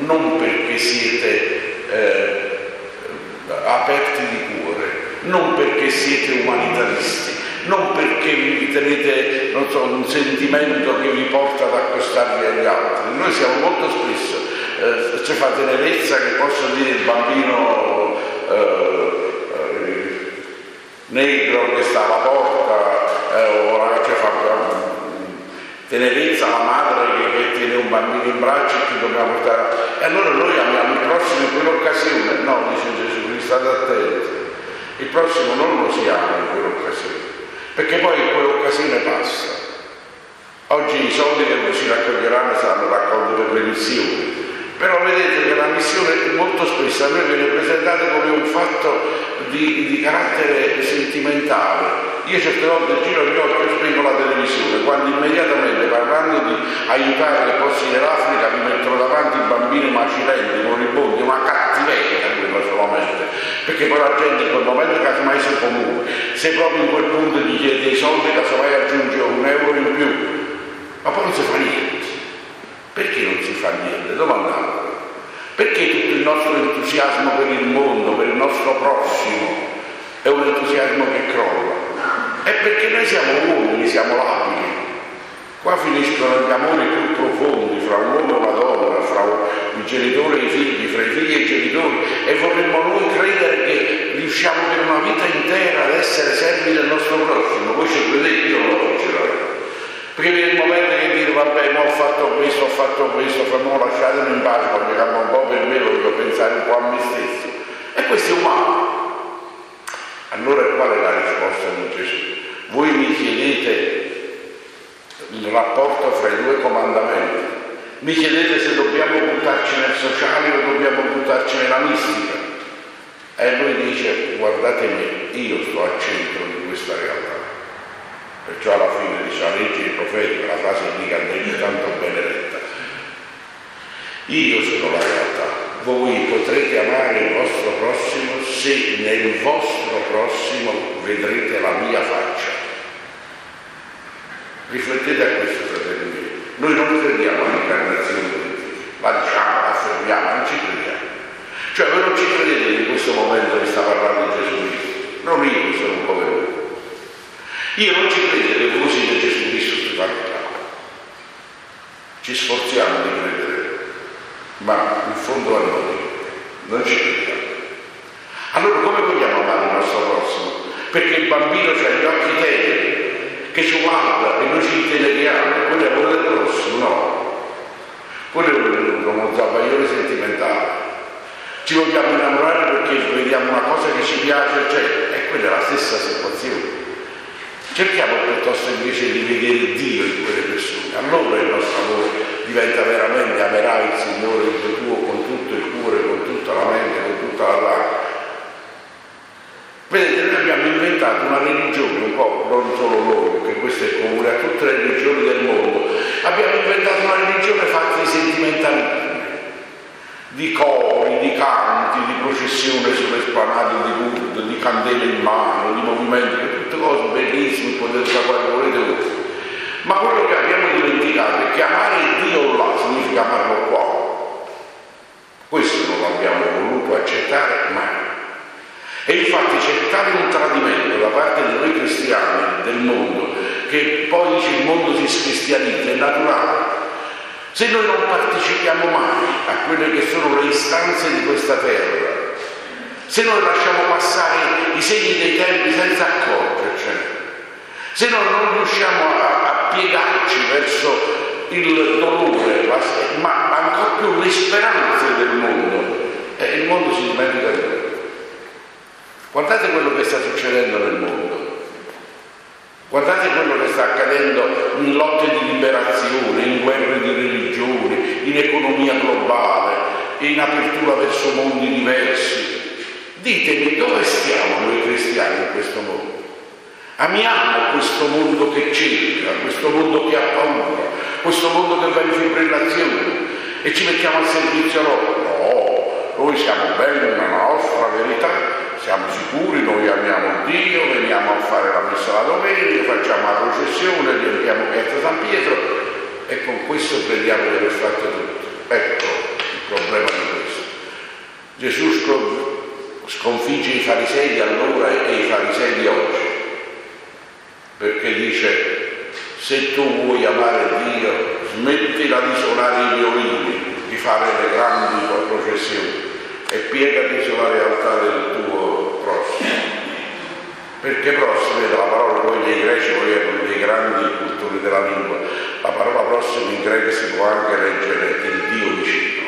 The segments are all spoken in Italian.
non perché siete aperti di cuore, non perché siete umanitaristi, non perché vi tenete, non so, un sentimento che vi porta ad accostarvi agli altri. Noi siamo molto spesso, ci fa tenerezza che posso dire il bambino negro che sta alla porta, o ci fa tenerezza la madre che tiene un bambino in braccio e che dobbiamo portare. E allora noi amiamo il prossimo in quell'occasione. No, dice Gesù, state attenti, il prossimo non lo si ama in quell'occasione, perché poi in quell'occasione passa. Oggi i soldi che non si raccoglieranno saranno raccolti per le missioni, però vedete che la missione molto spesso a noi viene presentata come un fatto di carattere sentimentale. Io certe volte giro gli occhi e spengo la televisione, quando immediatamente, parlando di aiutare i posti dell'Africa, mi mettono davanti i bambini macilenti, moribondi, una cattiveria quella solamente, perché poi la gente in quel momento casomai si commuove, se proprio in quel punto gli chiede i soldi, casomai aggiunge €1 in più, ma poi non si fa niente. Perché non si fa niente? Domandate. Perché tutto il nostro entusiasmo per il mondo, per il nostro prossimo, è un entusiasmo che crolla? È perché noi siamo uomini, siamo labili. Qua finiscono gli amori più profondi fra un uomo e una donna, fra il genitore e i figli, fra i figli e i genitori, e vorremmo noi credere che riusciamo per una vita intera ad essere servi del nostro prossimo. Voi ci credete? Io non lo considero. Perché viene il momento che dire vabbè, ma ho fatto questo, però lasciatemi in pace, perché campo un po' per me, voglio pensare un po' a me stesso. E questo è umano. Allora qual è la risposta di Gesù? Voi mi chiedete il rapporto fra i due comandamenti, mi chiedete se dobbiamo buttarci nel sociale o dobbiamo buttarci nella mistica. E lui dice, guardate me, io sto al centro di questa realtà. Perciò alla fine dice la legge dei profeti, la frase di Candeggia tanto benedetta. Io sono la realtà. Voi potrete amare il vostro prossimo se nel vostro prossimo vedrete la mia faccia. Riflettete a questo, fratelli miei. Noi non crediamo all'incarnazione di Dio, la diciamo, la affermiamo, non ci crediamo. Cioè voi non ci credete che in questo momento vi sta parlando Gesù Cristo. Non io che sono un po' venuto. Io non ci credo che voi siete Gesù Cristo sul paracadute. Ci sforziamo di credere, ma in fondo a noi non ci crediamo. Allora come vogliamo amare il nostro prossimo? Perché il bambino c'ha gli occhi teneri, che ci guarda e noi ci inteleriamo, quello è amore del prossimo, no. Quello è uno zabaione sentimentale. Ci vogliamo innamorare perché vediamo una cosa che ci piace, cioè, e quella è la stessa situazione. Cerchiamo piuttosto invece di vedere Dio in quelle persone, allora il nostro amore diventa veramente amerai il Signore Dio tuo con tutto il cuore, con tutta la mente, con tutta l'anima. Vedete, noi abbiamo inventato una religione, un po', non solo loro, perché questo è comune a tutte le religioni del mondo, abbiamo inventato una religione fatta di sentimentalismo, di cori, di canti, di processione sulle splanate di Lourdes, di candele in mano, di movimenti, tutte cose bellissime, potete sapere che volete voi. Ma quello che abbiamo dimenticato è che amare Dio là significa amarlo qua. Questo non l'abbiamo voluto accettare mai. E infatti c'è tale un tradimento da parte di noi cristiani del mondo, che poi dice il mondo si scristianizza, è naturale. Se noi non partecipiamo mai a quelle che sono le istanze di questa terra, se noi lasciamo passare i segni dei tempi senza accorgercene, se noi non riusciamo a piegarci verso il dolore, ma ancora più le speranze del mondo, il mondo si dimentica di noi. Guardate quello che sta succedendo nel mondo. Guardate quello che sta accadendo in lotte di liberazione, in guerre di religione, in economia globale, in apertura verso mondi diversi. Ditemi dove stiamo noi cristiani in questo mondo? Amiamo questo mondo che cerca, questo mondo che ha paura, questo mondo che va in fibrillazione e ci mettiamo al servizio loro? No, noi siamo belli nella nostra verità. Siamo sicuri, noi amiamo Dio, veniamo a fare la messa la domenica, facciamo la processione, riempiamo Piazza San Pietro e con questo crediamo di aver fatto tutto. Ecco il problema Gesù sconfigge i farisei di allora e i farisei di oggi, perché dice: se tu vuoi amare Dio, smettila di suonare i violini, di fare le grandi processioni e piegati sulla realtà del tuo prossimo. Perché prossimo è la parola, poi dei greci, poi erano dei grandi cultori della lingua. La parola prossimo in greco si può anche leggere il Dio vicino.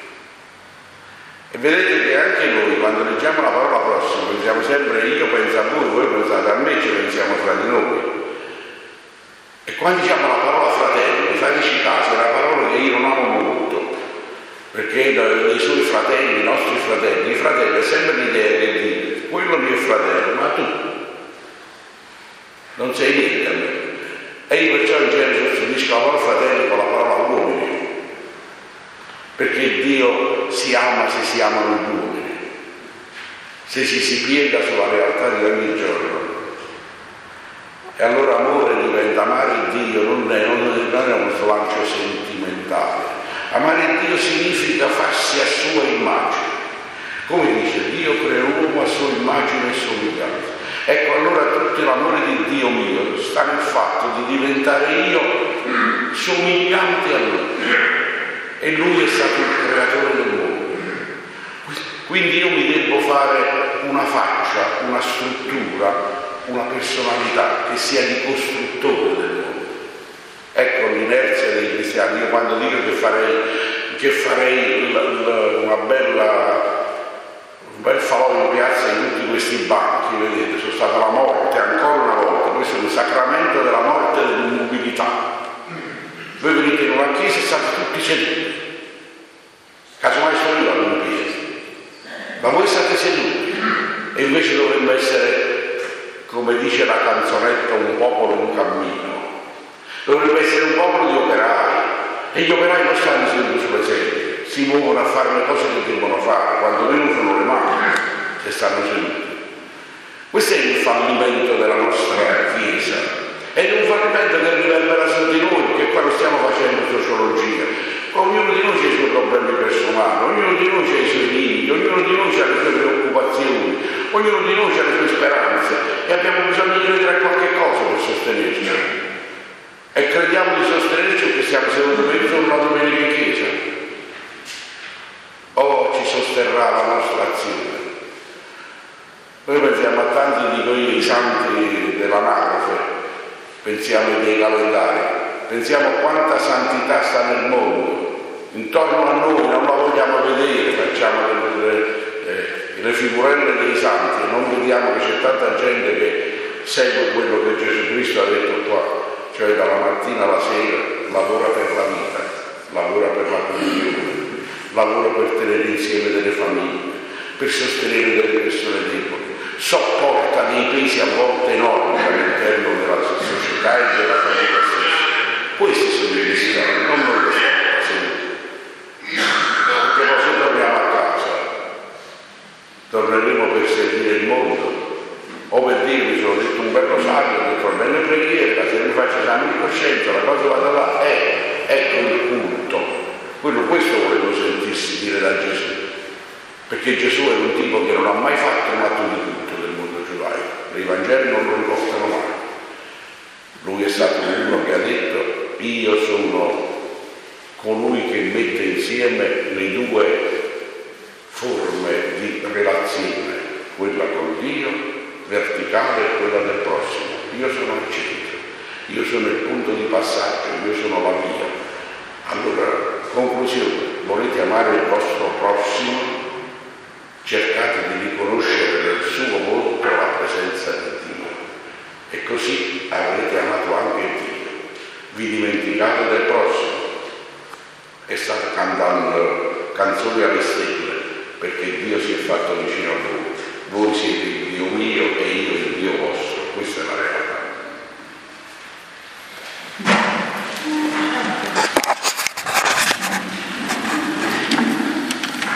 E vedete che anche noi, quando leggiamo la parola prossimo, pensiamo sempre: io penso a voi pensate a me, ci pensiamo fra di noi. E quando diciamo la parola fratello, fateci caso, è una parola che io non amo molto, perché i suoi fratelli, i nostri fratelli, i fratelli è sempre l'idea che dice: quello mio fratello, ma tu non sei niente a me. E io perciò in genere sostituisco la parola fratelli con la parola uomini, perché Dio si ama se si amano gli uomini, se si piega sulla realtà di ogni giorno. E allora amore diventa amare Dio, non è uno slancio sentimentale. Amare Dio significa farsi a sua immagine. Come dice, Dio creò l'uomo a sua immagine e somiglianza. Ecco, allora tutto l'amore di Dio mio sta nel fatto di diventare io somigliante a Lui. E Lui è stato il creatore del mondo. Quindi io mi devo fare una faccia, una struttura, una personalità che sia di costruttore del mondo. Ecco l'inerzia dei cristiani. Io quando dico che farei un bel falò in piazza in tutti questi banchi, vedete, sono stata la morte ancora una volta, questo è un sacramento della morte e dell'immobilità. Voi venite in una chiesa e state tutti seduti, casomai sono io all'impiesa, ma voi state seduti, e invece dovremmo essere, come dice la canzonetta, un popolo in cammino. Dovrebbe essere un popolo di operai, e gli operai non stanno seduti sulle sedie, si muovono a fare le cose che devono fare, quando meno usano le mani se stanno seduti. Questo è il fallimento della nostra Chiesa, ed è un fallimento che riverbera su di noi, perché qua non stiamo facendo sociologia. Ognuno di noi ha i suoi problemi personali, ognuno di noi ha i suoi limiti, ognuno di noi ha le sue preoccupazioni, ognuno di noi ha le sue speranze, e abbiamo bisogno di credere a qualche cosa per sostenerci. E crediamo di sostenerci perché siamo seduti mezz'ora la domenica in chiesa. O ci sosterrà la nostra azione. Noi pensiamo a tanti di quei santi dell'anagrafe, pensiamo ai dei calendari, pensiamo a quanta santità sta nel mondo, intorno a noi, non la vogliamo vedere, facciamo le figurelle dei santi e non vediamo che c'è tanta gente che segue quello che Gesù Cristo ha detto qua, cioè dalla mattina alla sera lavora per la vita, lavora per la comunione, lavora per tenere insieme delle famiglie, per sostenere delle persone deboli, sopporta dei pesi a volte enormi all'interno della società e della famiglia stessa. Questi sono i cristiani, non noi che siamo seduti. Perché poi se torniamo a casa, torneremo per servire il mondo, o per dire: mi sono detto un bel rosario, ho detto belle preghiere, la sera mi faccio esami di coscienza, la cosa vada là, ecco il culto. Questo volevo sentirsi dire da Gesù, perché Gesù è un tipo che non ha mai fatto un atto di culto del mondo giudaico, i Vangeli non lo riportano mai. Lui è stato uno che ha detto: io sono colui che mette insieme le due forme di relazione, quella con Dio verticale e quella del prossimo. Io sono il centro, io sono il punto di passaggio, io sono la via. Allora, conclusione: volete amare il vostro prossimo? Cercate di riconoscere nel suo volto la presenza di Dio, e così avrete amato anche Dio. Vi dimenticate del prossimo e state cantando canzoni alle stelle, perché Dio si è fatto vicino a voi. Voi siete il Dio mio e io il Dio vostro. Questa è la realtà.